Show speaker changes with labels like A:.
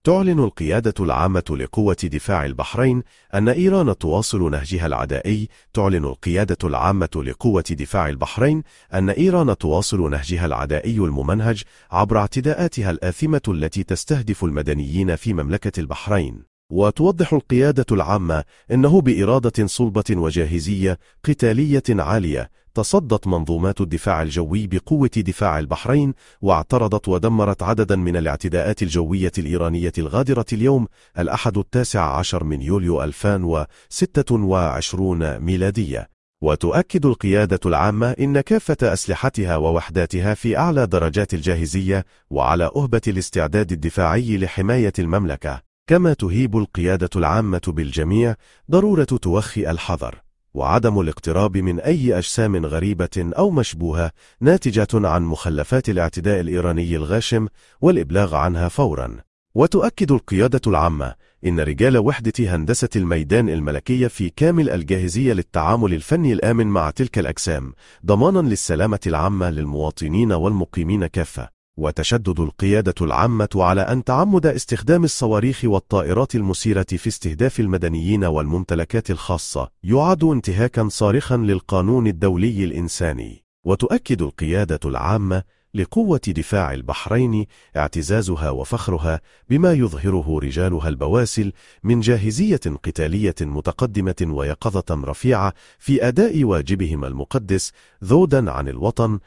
A: تعلن القيادة العامة لقوة دفاع البحرين أن إيران تواصل نهجها العدائي. تعلن القيادة العامة لقوة دفاع البحرين أن إيران تواصل نهجها العدائي الممنهج عبر اعتداءاتها الآثمة التي تستهدف المدنيين في مملكة البحرين. وتوضح القيادة العامة أنه بإرادة صلبة وجاهزية قتالية عالية تصدت منظومات الدفاع الجوي بقوة دفاع البحرين، واعترضت ودمرت عددا من الاعتداءات الجوية الإيرانية الغادرة اليوم الأحد 19 من يوليو 2026 ميلادية. وتؤكد القيادة العامة إن كافة أسلحتها ووحداتها في أعلى درجات الجاهزية وعلى أهبة الاستعداد الدفاعي لحماية المملكة. كما تهيب القيادة العامة بالجميع ضرورة توخي الحذر وعدم الاقتراب من أي أجسام غريبة أو مشبوهة ناتجة عن مخلفات الاعتداء الإيراني الغاشم والإبلاغ عنها فورا. وتؤكد القيادة العامة إن رجال وحدة هندسة الميدان الملكية في كامل الجاهزية للتعامل الفني الآمن مع تلك الأجسام ضمانا للسلامة العامة للمواطنين والمقيمين كافة. وتشدد القيادة العامة على أن تعمد استخدام الصواريخ والطائرات المسيرة في استهداف المدنيين والممتلكات الخاصة يعد انتهاكا صارخا للقانون الدولي الإنساني. وتؤكد القيادة العامة لقوة دفاع البحرين اعتزازها وفخرها بما يظهره رجالها البواسل من جاهزية قتالية متقدمة ويقظة رفيعة في أداء واجبهم المقدس ذودا عن الوطن